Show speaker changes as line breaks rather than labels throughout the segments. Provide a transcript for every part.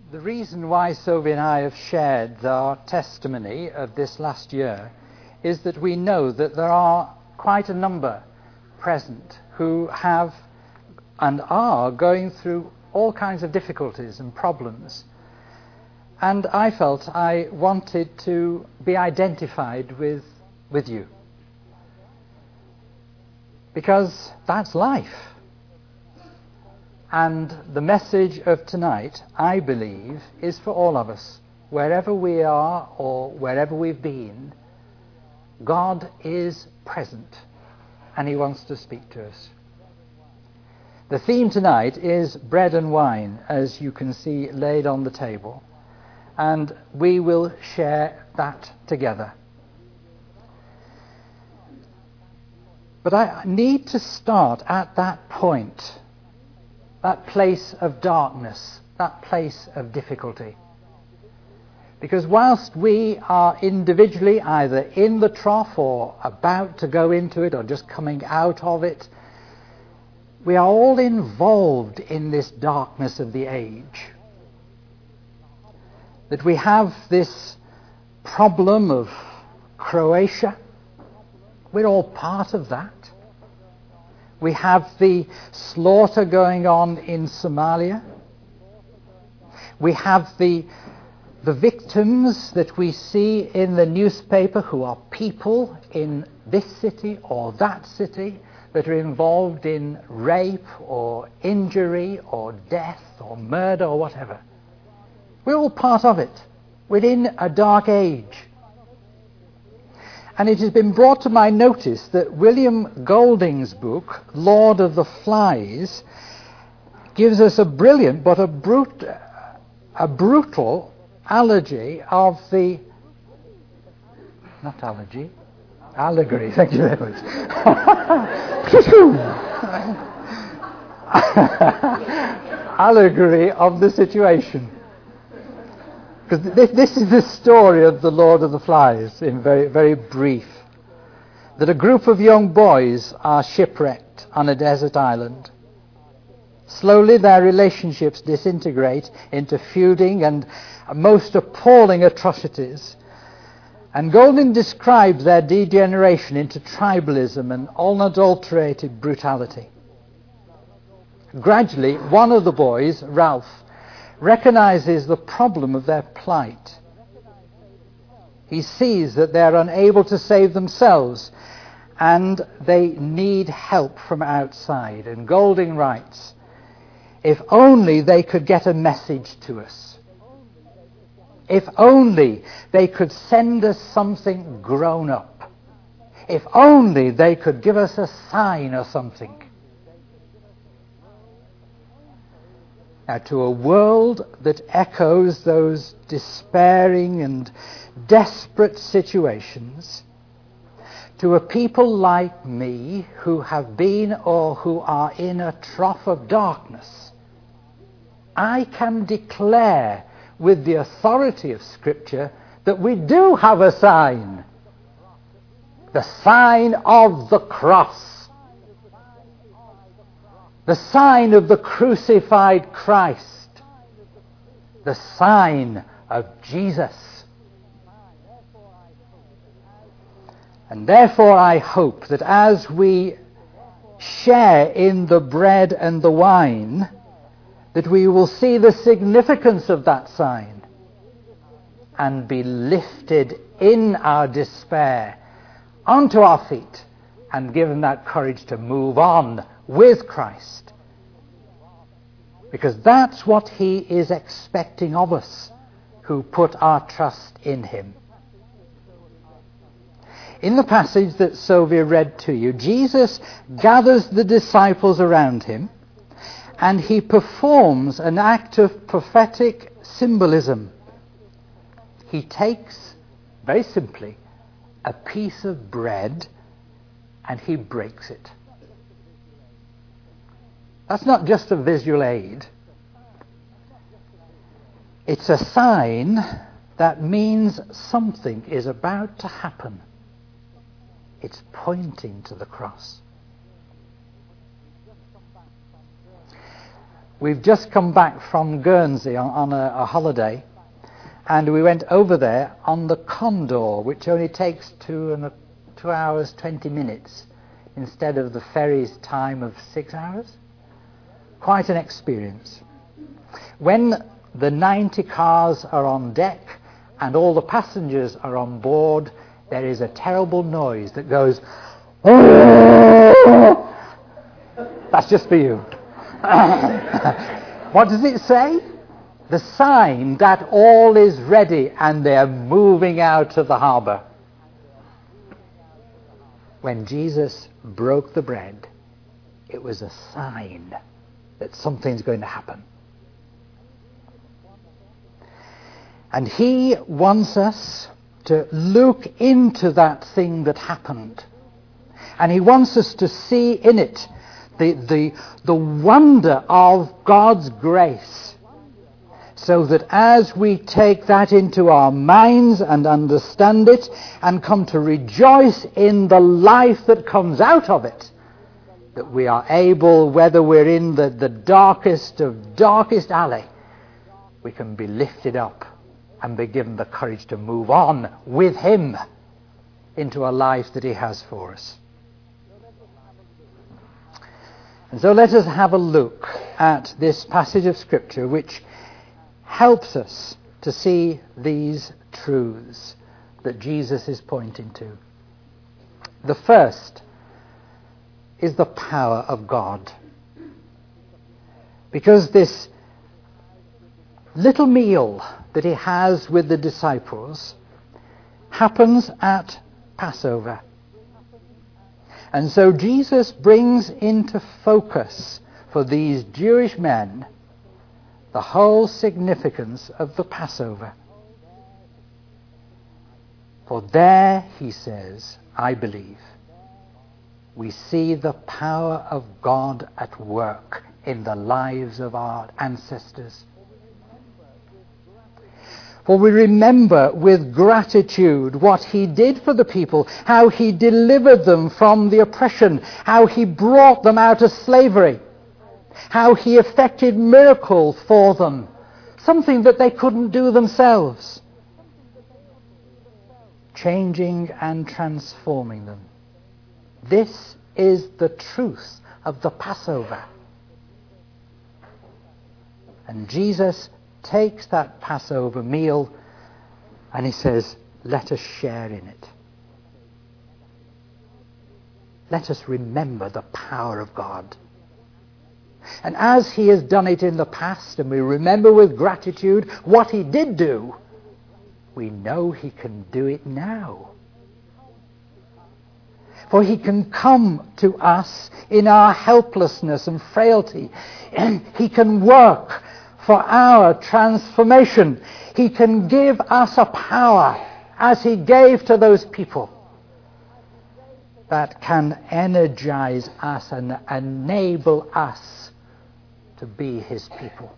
The reason why Sophie and I have shared our testimony of this last year is that we know that there are quite a number present who have and are going through all kinds of difficulties and problems. And I felt I wanted to be identified with you. Because that's life. And the message of tonight, I believe, is for all of us. Wherever we are or wherever we've been, God is present and He wants to speak to us. The theme tonight is bread and wine, as you can see laid on the table. And we will share that together. But I need to start at that point. That place of darkness, that place of difficulty. Because whilst we are individually either in the trough or about to go into it or just coming out of it, we are all involved in this darkness of the age. That we have this problem of Croatia. We're all part of that. We have the slaughter going on in Somalia. We have the victims that we see in the newspaper who are people in this city or that city that are involved in rape or injury or death or murder or whatever. We're all part of it. We're in a dark age. And it has been brought to my notice that William Golding's book, Lord of the Flies, gives us a brilliant but a brutal allegory of the... Not allegory. Allegory, thank you very much. Allegory of the situation. Because this is the story of the Lord of the Flies, in very, very brief. That a group of young boys are shipwrecked on a desert island. Slowly their relationships disintegrate into feuding and most appalling atrocities. And Golding describes their degeneration into tribalism and unadulterated brutality. Gradually, one of the boys, Ralph, recognizes the problem of their plight. He sees that they're unable to save themselves and they need help from outside. And Golding writes, if only they could get a message to us. If only they could send us something grown up. If only they could give us a sign or something. Now, to a world that echoes those despairing and desperate situations, to a people like me who have been or who are in a trough of darkness, I can declare with the authority of Scripture that we do have a sign. The sign of the cross. The sign of the crucified Christ. The sign of Jesus. And therefore I hope that as we share in the bread and the wine, that we will see the significance of that sign and be lifted in our despair onto our feet and given that courage to move on with Christ. Because that's what He is expecting of us who put our trust in Him. In the passage that Sylvia read to you, Jesus gathers the disciples around Him and He performs an act of prophetic symbolism. He takes, very simply, a piece of bread and He breaks it. That's not just a visual aid. It's a sign that means something is about to happen. It's pointing to the cross. We've just come back from Guernsey on a holiday, and we went over there on the Condor, which only takes 2 hours 20 minutes instead of the ferry's time of 6 hours. Quite an experience. When the 90 cars are on deck and all the passengers are on board, there is a terrible noise that goes, that's just for you. What does it say? The sign that all is ready and they're moving out of the harbour. When Jesus broke the bread, it was a sign that something's going to happen. And he wants us to look into that thing that happened. And he wants us to see in it the wonder of God's grace, so that as we take that into our minds and understand it and come to rejoice in the life that comes out of it, that we are able, whether we're in the darkest of darkest alley, we can be lifted up and be given the courage to move on with him into a life that he has for us. And so let us have a look at this passage of Scripture which helps us to see these truths that Jesus is pointing to. The first is the power of God. Because this little meal that he has with the disciples happens at Passover. And so Jesus brings into focus for these Jewish men the whole significance of the Passover. For there, he says, I believe, we see the power of God at work in the lives of our ancestors. For we remember with gratitude what he did for the people, how he delivered them from the oppression, how he brought them out of slavery, how he effected miracles for them, something that they couldn't do themselves, changing and transforming them. This is the truth of the Passover. And Jesus takes that Passover meal and he says, let us share in it. Let us remember the power of God. And as he has done it in the past, and we remember with gratitude what he did do, we know he can do it now. For he can come to us in our helplessness and frailty. And he can work for our transformation. He can give us a power, as he gave to those people, that can energize us and enable us to be his people.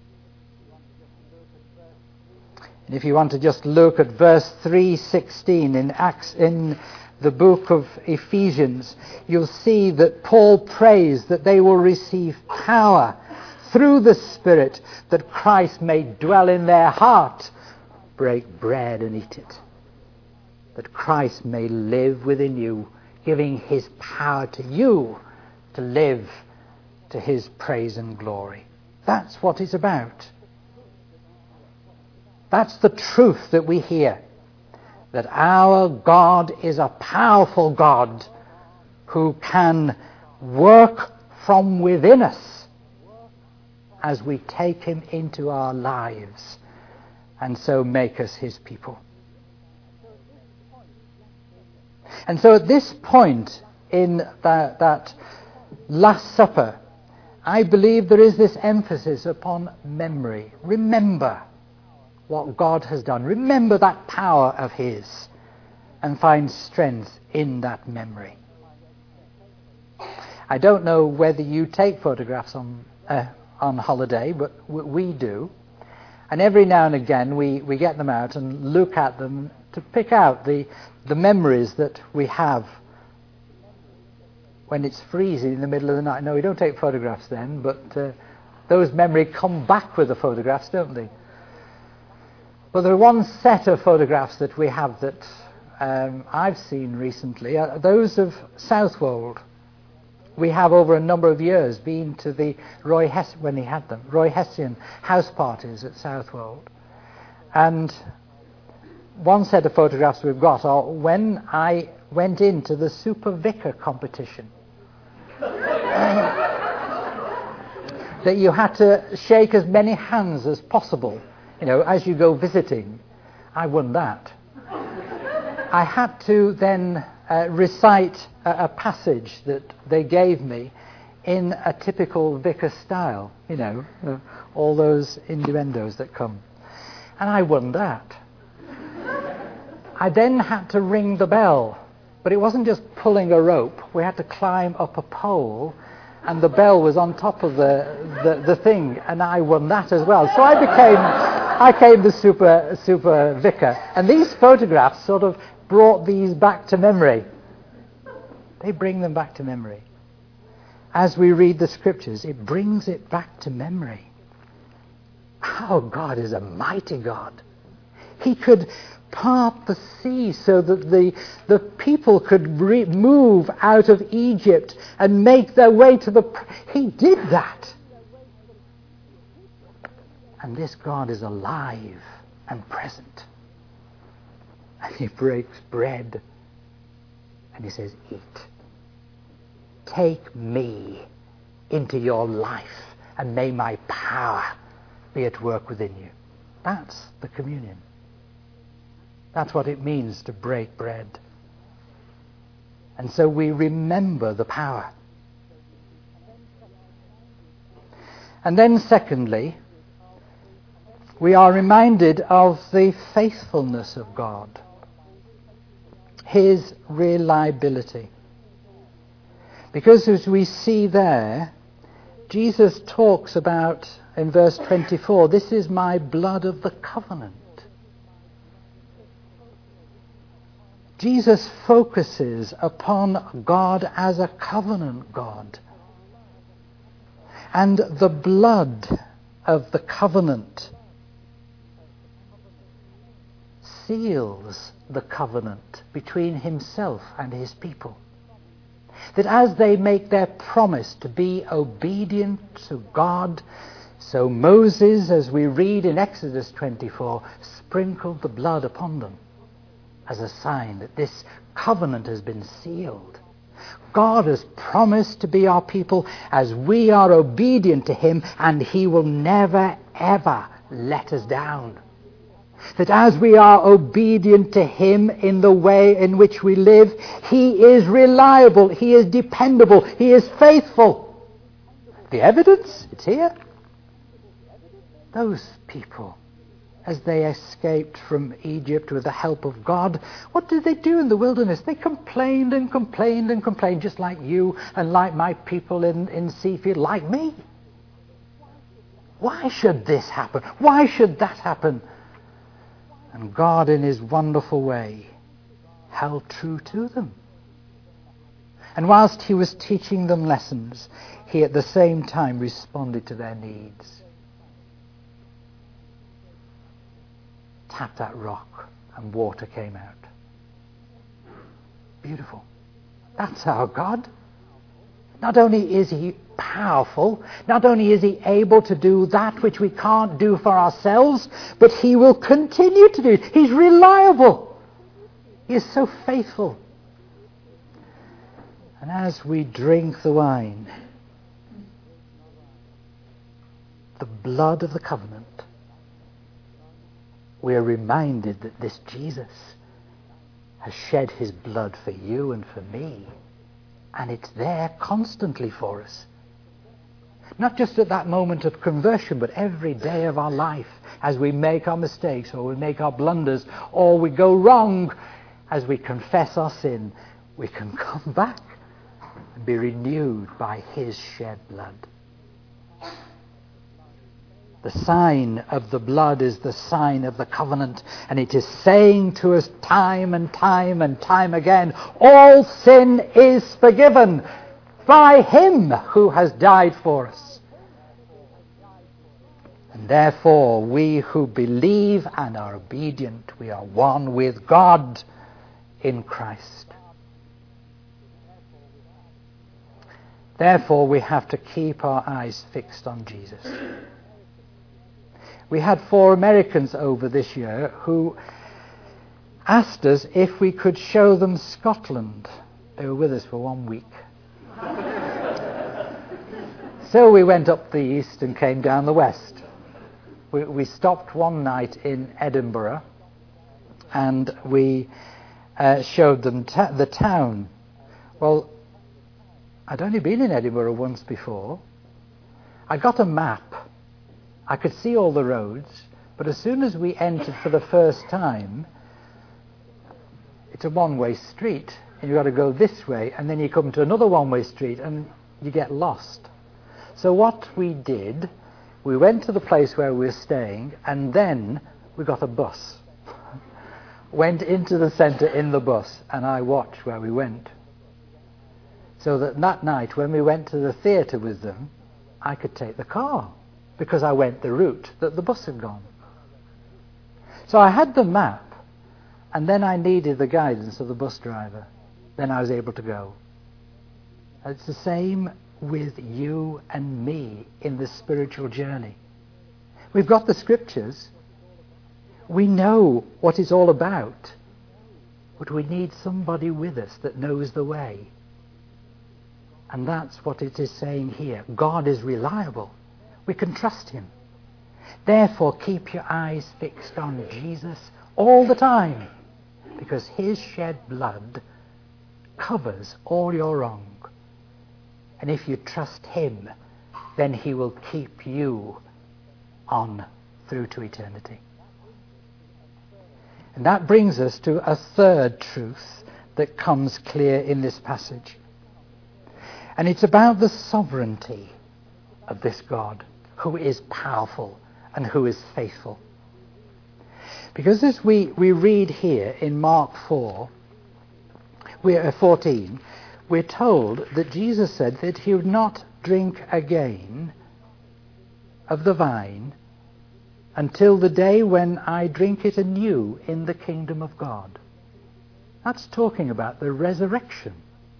And if you want to just look at verse 3:16 in the book of Ephesians, you'll see that Paul prays that they will receive power through the Spirit, that Christ may dwell in their heart. Break bread and eat it. That Christ may live within you, giving his power to you to live to his praise and glory. That's what it's about. That's the truth that we hear. That our God is a powerful God who can work from within us as we take him into our lives and so make us his people. And so at this point in that Last Supper, I believe there is this emphasis upon memory. Remember what God has done. Remember that power of his and find strength in that memory. I don't know whether you take photographs on holiday, but we do. And every now and again we get them out and look at them to pick out the memories that we have when it's freezing in the middle of the night. No, we don't take photographs then, but Those memories come back with the photographs, don't they? But there are one set of photographs that we have that I've seen recently, those of Southwold. We have over a number of years been to the Roy Hessian house parties at Southwold. And one set of photographs we've got are when I went into the Super Vicar competition. That you had to shake as many hands as possible, as you go visiting. I won that. I had to then recite a passage that they gave me in a typical vicar style, all those innuendos that come. And I won that. I then had to ring the bell, but it wasn't just pulling a rope. We had to climb up a pole, and the bell was on top of the thing, and I won that as well. So I became the super vicar. And these photographs sort of brought these back to memory. They bring them back to memory. As we read the scriptures, it brings it back to memory. Our God is a mighty God. He could part the sea so that the people could move out of Egypt and make their way to He did that. And this God is alive and present. And he breaks bread and he says, eat. Take me into your life and may my power be at work within you. That's the communion. That's what it means to break bread. And so we remember the power. And then secondly, we are reminded of the faithfulness of God. His reliability. Because as we see there, Jesus talks about, in verse 24, this is my blood of the covenant. Jesus focuses upon God as a covenant God. And the blood of the covenant seals the covenant between himself and his people. That as they make their promise to be obedient to God, so Moses, as we read in Exodus 24, sprinkled the blood upon them as a sign that this covenant has been sealed. God has promised to be our people as we are obedient to him, and he will never, ever let us down. That as we are obedient to him in the way in which we live, he is reliable, he is dependable, he is faithful. The evidence, it's here. Those people, as they escaped from Egypt with the help of God, what did they do in the wilderness? They complained and complained and complained, just like you and like my people in Seafield, like me. Why should this happen? Why should that happen? And God, in his wonderful way, held true to them. And whilst he was teaching them lessons, he at the same time responded to their needs. Tapped that rock and water came out. Beautiful. That's our God. Not only is he powerful, not only is he able to do that which we can't do for ourselves, but he will continue to do it. He's reliable. He is so faithful. And as we drink the wine, the blood of the covenant, we are reminded that this Jesus has shed his blood for you and for me. And it's there constantly for us. Not just at that moment of conversion, but every day of our life, as we make our mistakes or we make our blunders or we go wrong, as we confess our sin, we can come back and be renewed by his shed blood. The sign of the blood is the sign of the covenant, and it is saying to us time and time and time again, all sin is forgiven by him who has died for us. Therefore, we who believe and are obedient, we are one with God in Christ. Therefore, we have to keep our eyes fixed on Jesus. We had 4 Americans over this year who asked us if we could show them Scotland. They were with us for 1 week. So we went up the east and came down the west. We stopped one night in Edinburgh and we showed them the town. Well, I'd only been in Edinburgh once before. I got a map. I could see all the roads, but as soon as we entered for the first time, it's a one-way street, and you've got to go this way, and then you come to another one-way street, and you get lost. So what we did, we went to the place where we were staying, and then we got a bus. Went into the centre in the bus, and I watched where we went. So that night, when we went to the theatre with them, I could take the car, because I went the route that the bus had gone. So I had the map, and then I needed the guidance of the bus driver. Then I was able to go. It's the same with you and me in the spiritual journey. We've got the scriptures. We know what it's all about. But we need somebody with us that knows the way. And that's what it is saying here. God is reliable. We can trust him. Therefore, keep your eyes fixed on Jesus all the time, because his shed blood covers all your wrong. And if you trust him, then he will keep you on through to eternity. And that brings us to a third truth that comes clear in this passage. And it's about the sovereignty of this God, who is powerful and who is faithful. Because as we read here in Mark 14, we're told that Jesus said that he would not drink again of the vine until the day when I drink it anew in the kingdom of God. That's talking about the resurrection.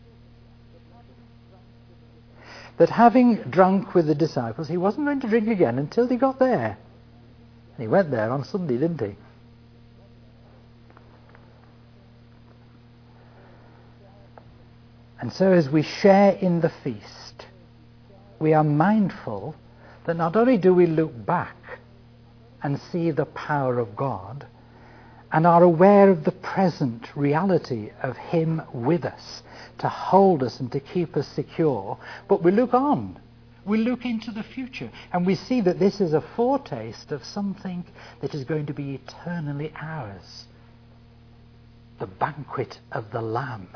That having drunk with the disciples, he wasn't going to drink again until he got there. And he went there on Sunday, didn't he? And so as we share in the feast, we are mindful that not only do we look back and see the power of God, and are aware of the present reality of him with us, to hold us and to keep us secure, but we look on. We look into the future, and we see that this is a foretaste of something that is going to be eternally ours. The banquet of the Lamb.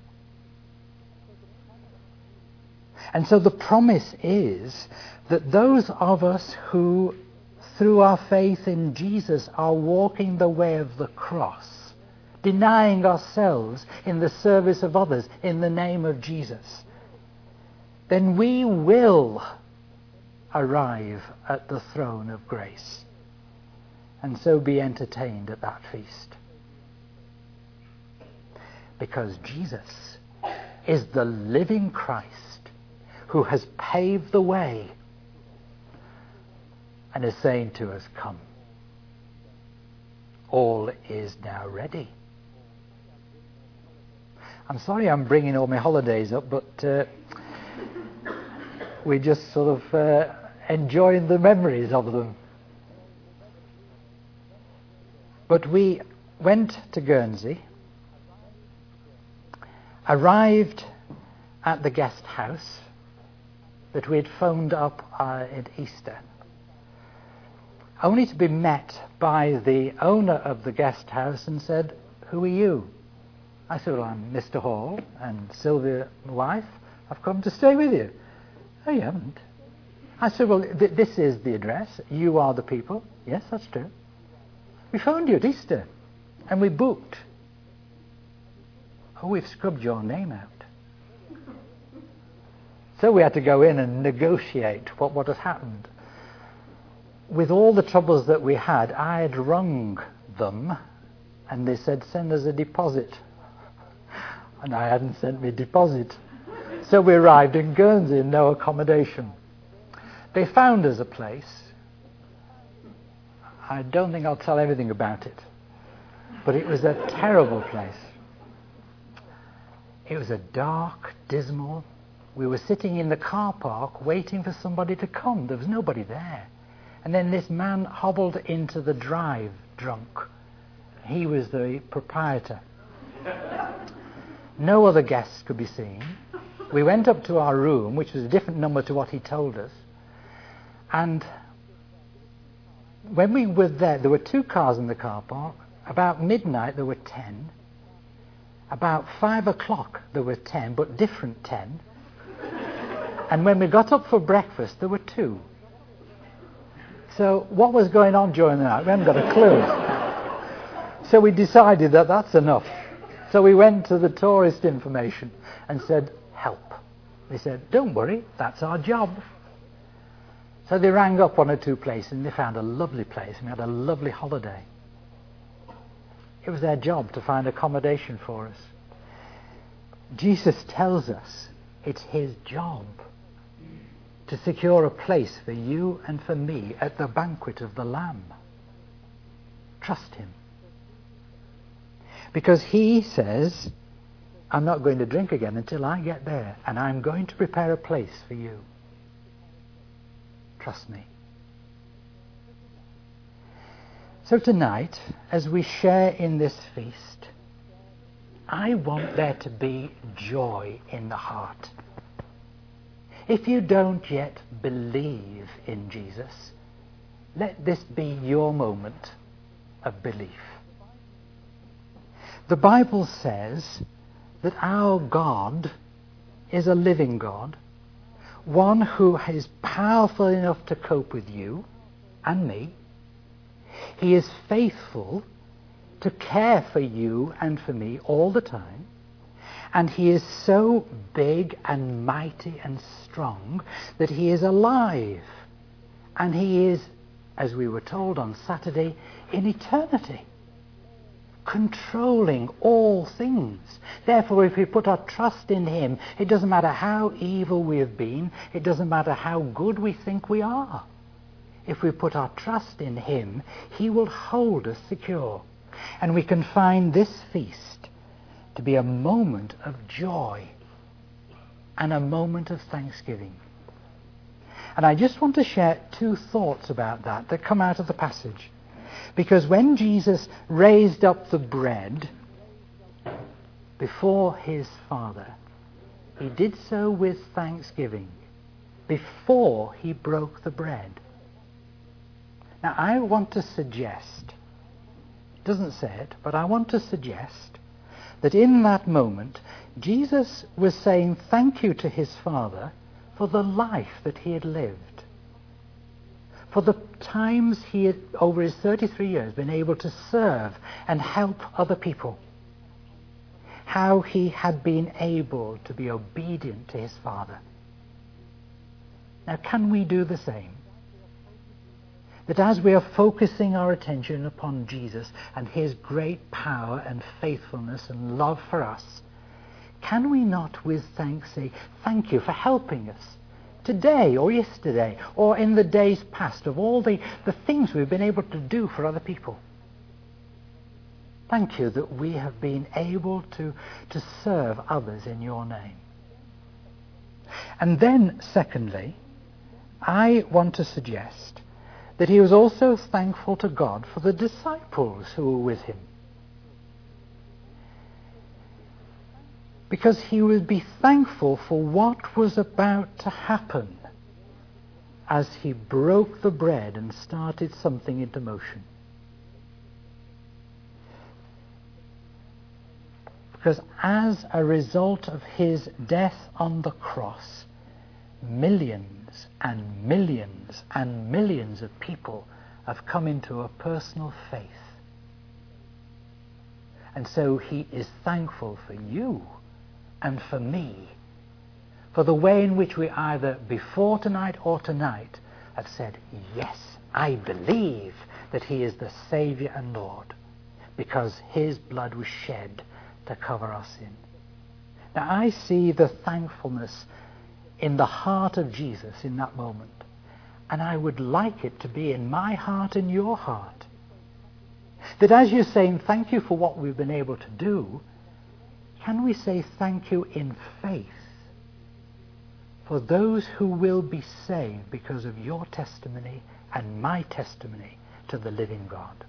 And so the promise is that those of us who, through our faith in Jesus, are walking the way of the cross, denying ourselves in the service of others in the name of Jesus, then we will arrive at the throne of grace and so be entertained at that feast. Because Jesus is the living Christ who has paved the way and is saying to us, come. All is now ready. I'm sorry I'm bringing all my holidays up, but we're just sort of enjoying the memories of them. But we went to Guernsey, arrived at the guest house that we had phoned up at Easter, only to be met by the owner of the guest house and said, "Who are you?" I said, "Well, I'm Mr. Hall, and Sylvia, my wife, I've come to stay with you." "Oh, you haven't?" I said, "Well, this is the address. You are the people." "Yes, that's true. We phoned you at Easter, and we booked." "Oh, we've scrubbed your name out." So we had to go in and negotiate what had happened. with all the troubles that we had, I had rung them and they said, send us a deposit. And I hadn't sent me deposit. So we arrived in Guernsey, no accommodation. They found us a place. I don't think I'll tell everything about it, but it was a terrible place. It was a dark, dismal. We were sitting in the car park waiting for somebody to come. There was nobody there. And then this man hobbled into the drive drunk. He was the proprietor. No other guests could be seen. We went up to our room, which was a different number to what he told us. And when we were there were 2 cars in the car park. About midnight, there were 10. About 5 o'clock, there were 10, but different 10. And when we got up for breakfast, there were 2. So what was going on during the night? We hadn't got a clue. So we decided that that's enough. So we went to the tourist information and said, help. They said, don't worry, that's our job. So they rang up 1 or 2 places and they found a lovely place and we had a lovely holiday. It was their job to find accommodation for us. Jesus tells us it's his job to secure a place for you and for me at the banquet of the Lamb. Trust him. Because he says, I'm not going to drink again until I get there, and I'm going to prepare a place for you. Trust me. So tonight, as we share in this feast, I want there to be joy in the heart. If you don't yet believe in Jesus, let this be your moment of belief. The Bible says that our God is a living God, one who is powerful enough to cope with you and me. He is faithful to care for you and for me all the time. And he is so big and mighty and strong that he is alive. And he is, as we were told on Saturday, in eternity, controlling all things. Therefore, if we put our trust in him, it doesn't matter how evil we have been, it doesn't matter how good we think we are. If we put our trust in him, he will hold us secure. And we can find this feast to be a moment of joy and a moment of thanksgiving. And I just want to share 2 thoughts about that come out of the passage. Because when Jesus raised up the bread before his Father, he did so with thanksgiving before he broke the bread. Now I want to suggest, it doesn't say it, but I want to suggest that in that moment Jesus was saying thank you to his Father for the life that he had lived, for the times he had, over his 33 years, been able to serve and help other people, how he had been able to be obedient to his Father. Now, can we do the same? That as we are focusing our attention upon Jesus and his great power and faithfulness and love for us, can we not with thanks say, thank you for helping us today or yesterday or in the days past, of all the things we've been able to do for other people? Thank you that we have been able to serve others in your name. And then, secondly, I want to suggest that he was also thankful to God for the disciples who were with him. Because he would be thankful for what was about to happen as he broke the bread and started something into motion. Because as a result of his death on the cross, millions and millions and millions of people have come into a personal faith. And so he is thankful for you and for me, for the way in which we either before tonight or tonight have said, yes, I believe that he is the Saviour and Lord because his blood was shed to cover our sin. Now I see the thankfulness in the heart of Jesus in that moment. And I would like it to be in my heart and your heart. That as you're saying thank you for what we've been able to do, can we say thank you in faith for those who will be saved because of your testimony and my testimony to the living God?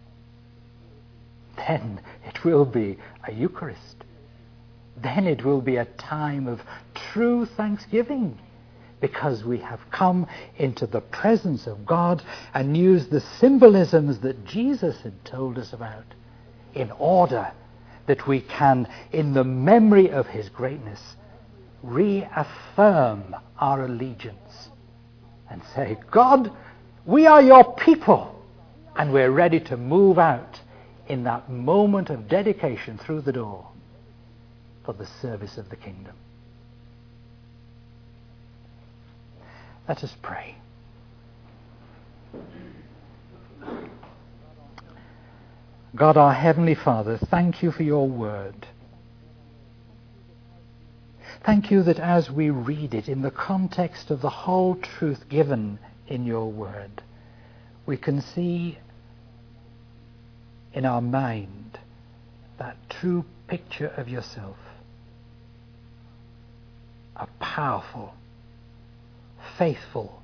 Then it will be a Eucharist. Then it will be a time of true thanksgiving because we have come into the presence of God and used the symbolisms that Jesus had told us about in order that we can, in the memory of his greatness, reaffirm our allegiance and say, God, we are your people, and we're ready to move out in that moment of dedication through the door for the service of the kingdom. Let us pray. God, our Heavenly Father, thank you for your word. Thank you that as we read it in the context of the whole truth given in your word, we can see in our mind that true picture of yourself, a powerful, faithful,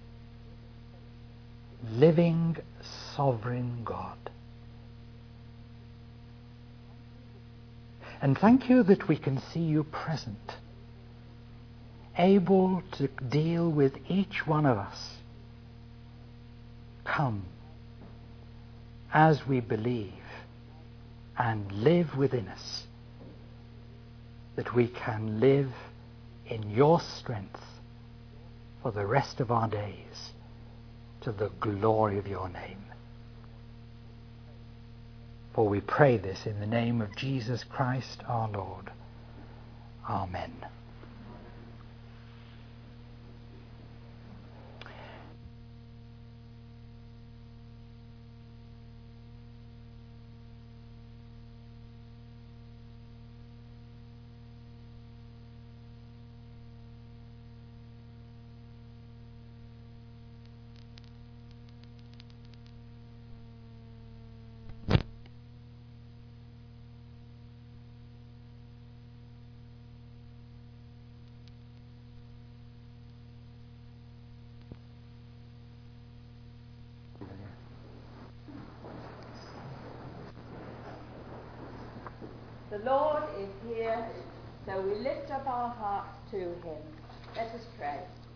living, sovereign God. And thank you that we can see you present, able to deal with each one of us. Come as we believe and live within us, that we can live in your strength for the rest of our days to the glory of your name. For we pray this in the name of Jesus Christ our Lord. Amen.
The Lord is here, so we lift up our hearts to him. Let us pray.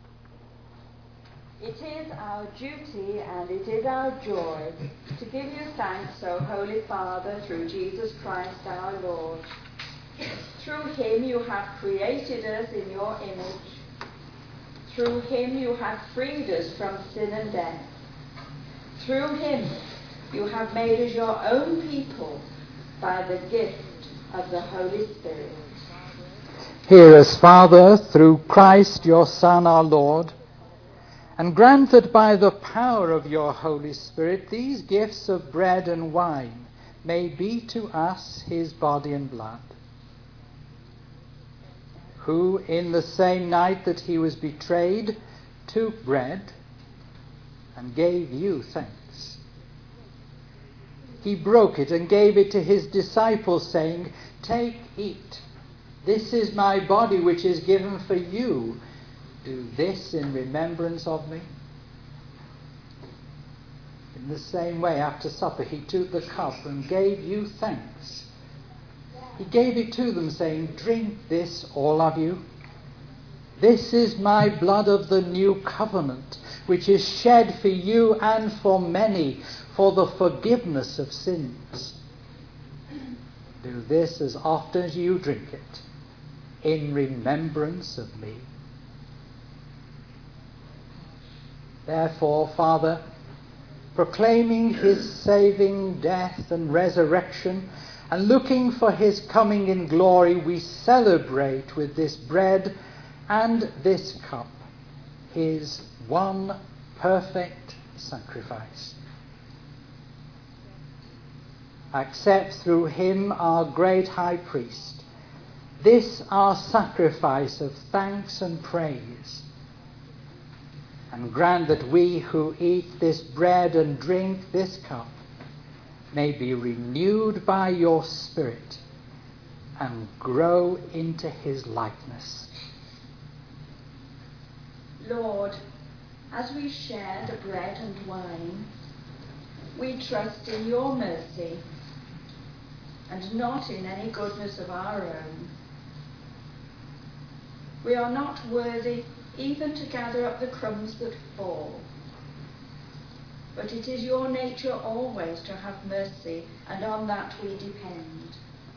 It is our duty and it is our joy to give you thanks, O Holy Father, through Jesus Christ our Lord. Through him you have created us in your image. Through him you have freed us from sin and death. Through him you have made us your own people by the gift of the Holy Spirit.
Hear us, Father, through Christ your Son our Lord, and grant that by the power of your Holy Spirit these gifts of bread and wine may be to us his body and blood, who in the same night that he was betrayed took bread and gave you thanks. He broke it and gave it to his disciples, saying, "Take, eat. This is my body which is given for you. Do this in remembrance of me." In the same way, after supper, he took the cup and gave you thanks. He gave it to them, saying, "Drink this, all of you. This is my blood of the new covenant, which is shed for you and for many for the forgiveness of sins. Do this as often as you drink it, in remembrance of me." Therefore, Father, proclaiming his saving death and resurrection, and looking for his coming in glory, we celebrate with this bread and this cup his one perfect sacrifice. Accept through him, our great high priest, this our sacrifice of thanks and praise, and grant that we who eat this bread and drink this cup may be renewed by your Spirit and grow into his likeness.
Lord, as we share the bread and wine, we trust in your mercy and not in any goodness of our own. We are not worthy even to gather up the crumbs that fall, but it is your nature always to have mercy, and on that we depend.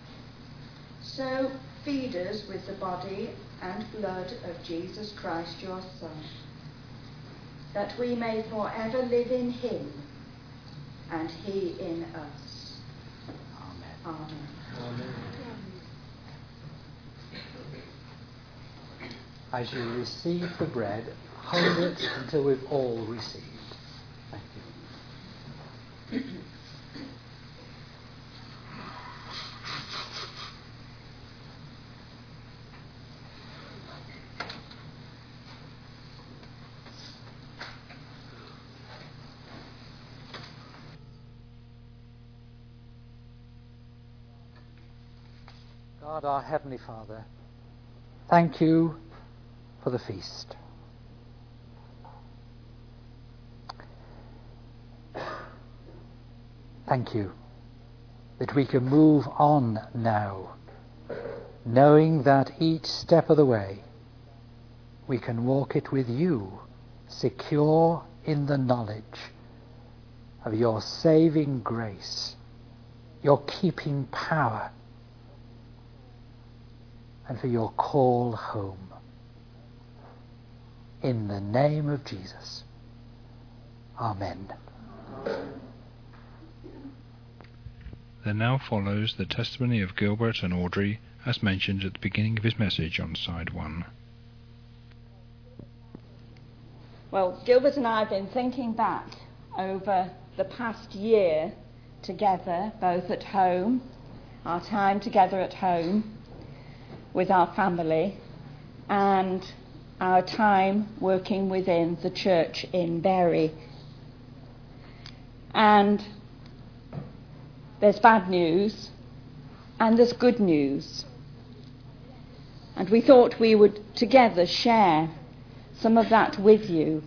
So feed us with the body and blood of Jesus Christ, your Son, that we may forever live in him and he in us.
Amen.
Amen.
Amen.
As you receive the bread, hold it until we've all received. Thank you. God, our Heavenly Father, thank you for the feast. Thank you that we can move on now, knowing that each step of the way we can walk it with you, secure in the knowledge of your saving grace, your keeping power, and for your call home. In the name of Jesus. Amen.
There now follows the testimony of Gilbert and Audrey, as mentioned at the beginning of his message on side 1.
Well, Gilbert and I have been thinking back over the past year together, both at home, our time together at home with our family, and our time working within the church in Bury. And there's bad news and there's good news. And we thought we would together share some of that with you,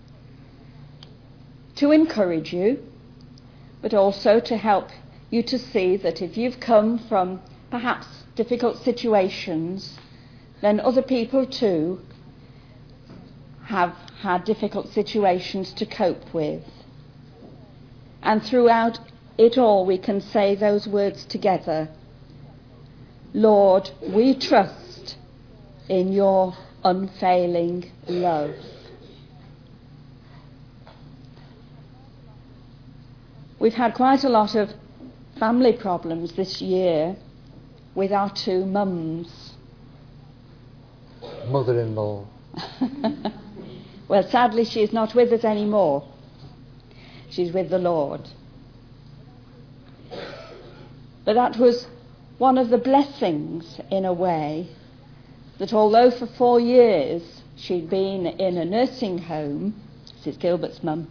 to encourage you, but also to help you to see that if you've come from perhaps difficult situations, then other people too have had difficult situations to cope with. And throughout it all we can say those words together: Lord, we trust in your unfailing love. We've had quite a lot of family problems this year with our 2 mums.
Mother-in-law.
Well, sadly she's not with us anymore. She's with the Lord. But that was one of the blessings, in a way, that although for 4 years she'd been in a nursing home, this is Gilbert's mum,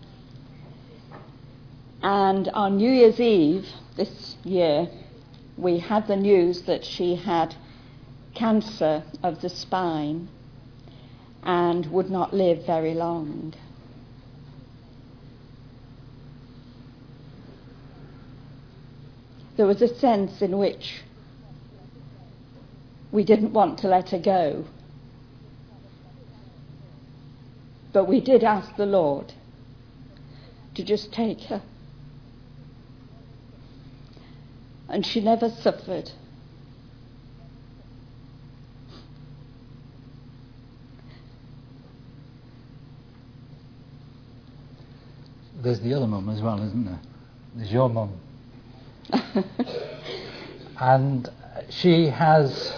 and on New Year's Eve this year we had the news that she had cancer of the spine and would not live very long. There was a sense in which we didn't want to let her go, but we did ask the Lord to just take her. And she never suffered.
There's the other mum as well, isn't there? There's your mum. And she has,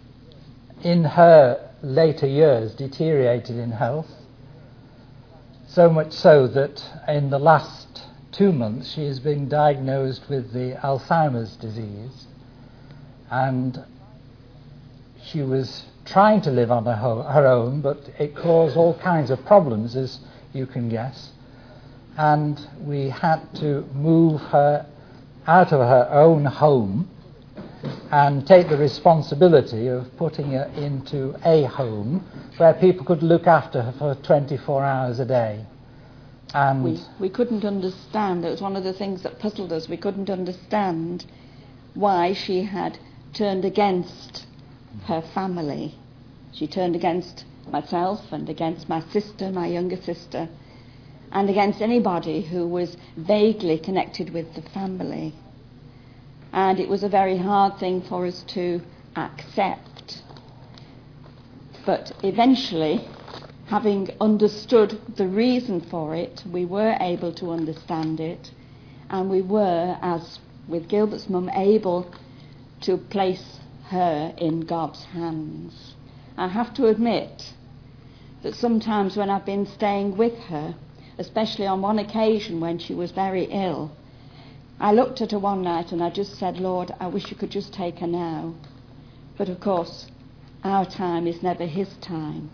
in her later years, deteriorated in health. So much so that in the last 2 months she has been diagnosed with the Alzheimer's disease, and she was trying to live on her own, but it caused all kinds of problems, as you can guess, and we had to move her out of her own home and take the responsibility of putting her into a home where people could look after her for 24 hours a day. And
we couldn't understand. It was one of the things that puzzled us. We couldn't understand why she had turned against her family. She turned against myself and against my sister, my younger sister, and against anybody who was vaguely connected with the family. And it was a very hard thing for us to accept. But eventually, having understood the reason for it, we were able to understand it, and we were, as with Gilbert's mum, able to place her in God's hands. I have to admit that sometimes when I've been staying with her, especially on one occasion when she was very ill, I looked at her one night and I just said, Lord, I wish you could just take her now. But of course, our time is never his time.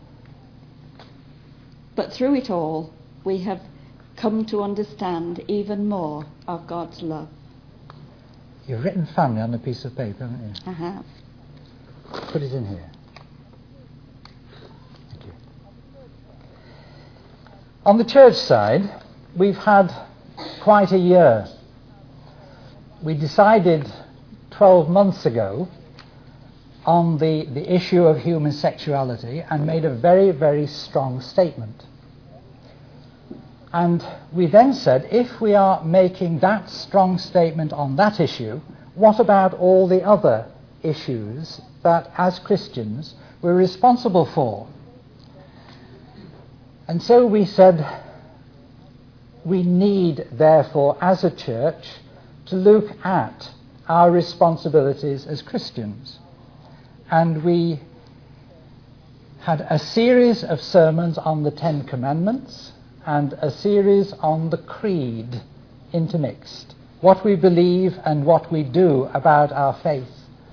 But through it all, we have come to understand even more of God's love.
You've written family on a piece of paper, haven't you?
I have.
Put it in here. Thank you. On the church side, we've had quite a year. We decided 12 months ago on the issue of human sexuality and made a very, very strong statement. And we then said, if we are making that strong statement on that issue, what about all the other issues that, as Christians, we're responsible for? And so we said, we need, therefore, as a church, to look at our responsibilities as Christians. And we had a series of sermons on the Ten Commandments and a series on the Creed intermixed, what we believe and what we do about our faith.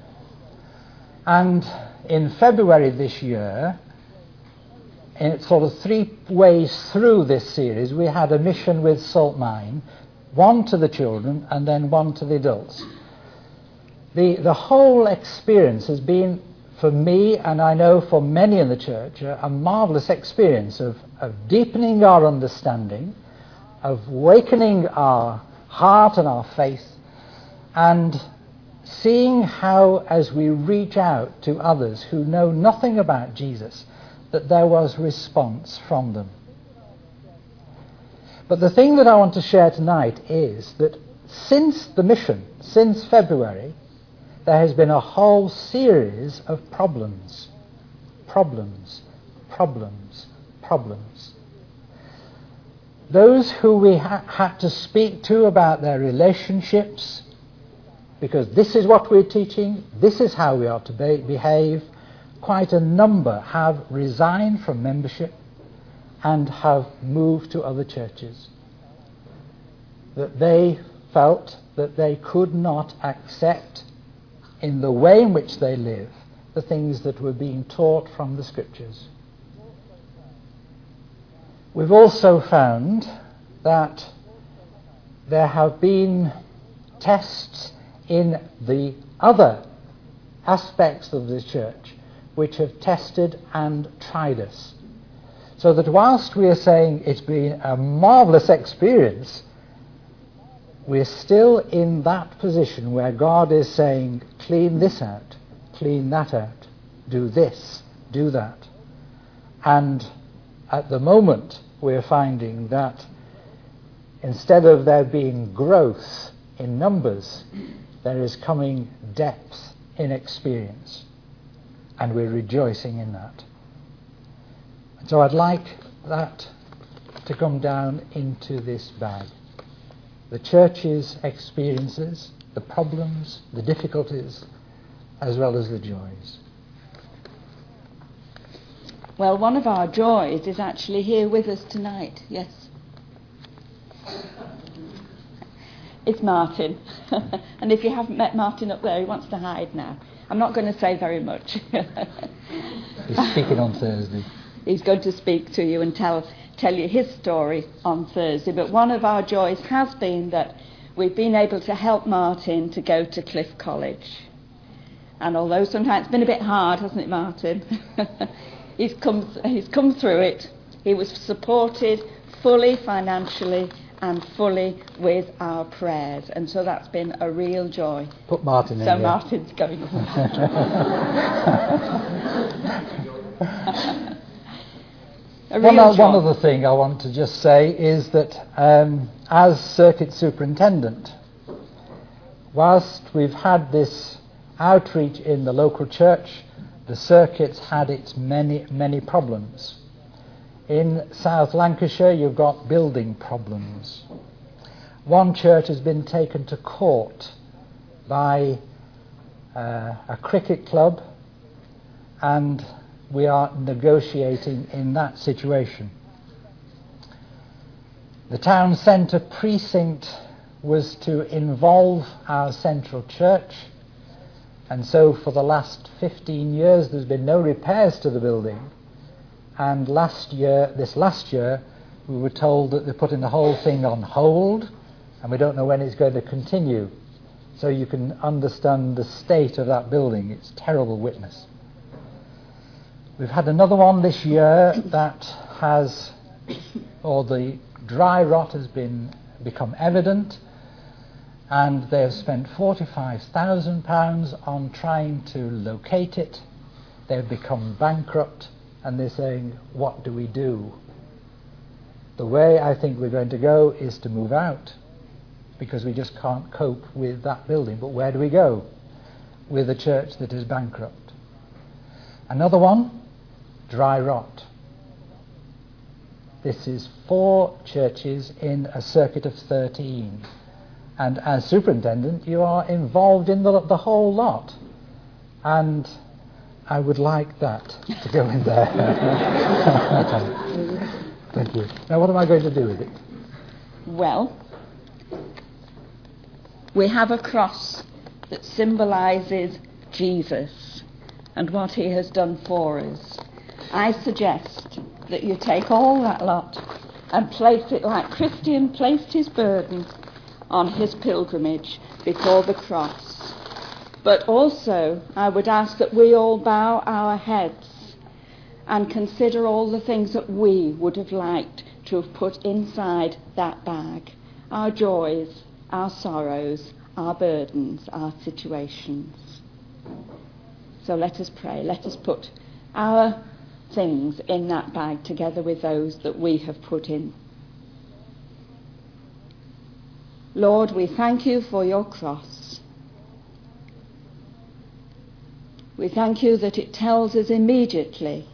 And in February this year, in sort of 3 ways through this series, we had a mission with Salt Mine, one to the children and then one to the adults. The whole experience has been, for me, and I know for many in the church, a marvellous experience of deepening our understanding, of awakening our heart and our faith, and seeing how, as we reach out to others who know nothing about Jesus, that there was response from them. But the thing that I want to share tonight is that since the mission, since February, there has been a whole series of problems. Those who we had to speak to about their relationships, because this is what we're teaching, this is how we are to behave, quite a number have resigned from membership and have moved to other churches. That they felt that they could not accept, in the way in which they live, the things that were being taught from the Scriptures. We've also found that there have been tests in the other aspects of the church which have tested and tried us. So that whilst we are saying it's been a marvellous experience, we're still in that position where God is saying, clean this out, clean that out, do this, do that. And at the moment, we're finding that instead of there being growth in numbers, there is coming depth in experience. And we're rejoicing in that. So I'd like that to come down into this bag. The church's experiences, the problems, the difficulties, as well as the joys.
Well, one of our joys is actually here with us tonight, yes. It's Martin. And if you haven't met Martin up there, he wants to hide now. I'm not going to say very much.
He's speaking on Thursday.
He's going to speak to you and tell you his story on Thursday. But one of our joys has been that we've been able to help Martin to go to Cliff College. And although sometimes it's been a bit hard, hasn't it, Martin? He's come through it. He was supported fully financially and fully with our prayers. And so that's been a real joy.
Put Martin in.
So Martin's going.
One other thing I want to just say is that as circuit superintendent, whilst we've had this outreach in the local church, the circuit's had its many problems. In South Lancashire, you've got building problems. One church has been taken to court by a cricket club, and we are negotiating in that situation. The town centre precinct was to involve our central church, and so for the last 15 years there's been no repairs to the building. And this last year, we were told that they're putting the whole thing on hold, and we don't know when it's going to continue. So you can understand the state of that building. It's terrible witness. We've had another one this year that the dry rot has become evident, and they have spent £45,000 on trying to locate it. They've become bankrupt. And they're saying, what do we do? The way I think we're going to go is to move out, because we just can't cope with that building. But where do we go with a church that is bankrupt? Another one, dry rot. This is 4 churches in a circuit of 13. And as superintendent, you are involved in the whole lot. And I would like that to go in there. Thank you. Now, what am I going to do with it?
Well, we have a cross that symbolises Jesus and what he has done for us. I suggest that you take all that lot and place it like Christian placed his burdens on his pilgrimage before the cross. But also, I would ask that we all bow our heads and consider all the things that we would have liked to have put inside that bag. Our joys, our sorrows, our burdens, our situations. So let us pray. Let us put our things in that bag together with those that we have put in. Lord, we thank you for your cross. We thank you that it tells us immediately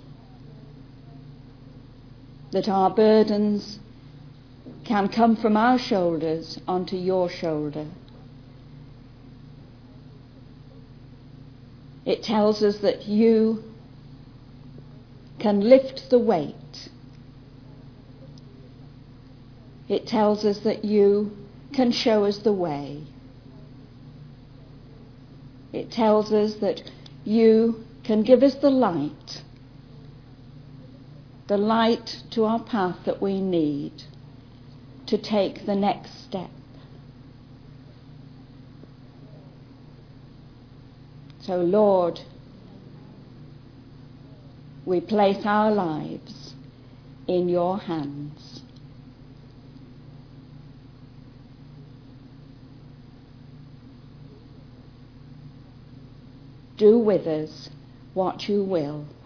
that our burdens can come from our shoulders onto your shoulder. It tells us that you can lift the weight. It tells us that you can show us the way. It tells us that you can give us the light to our path that we need to take the next step. So, Lord, we place our lives in your hands. Do with us what you will.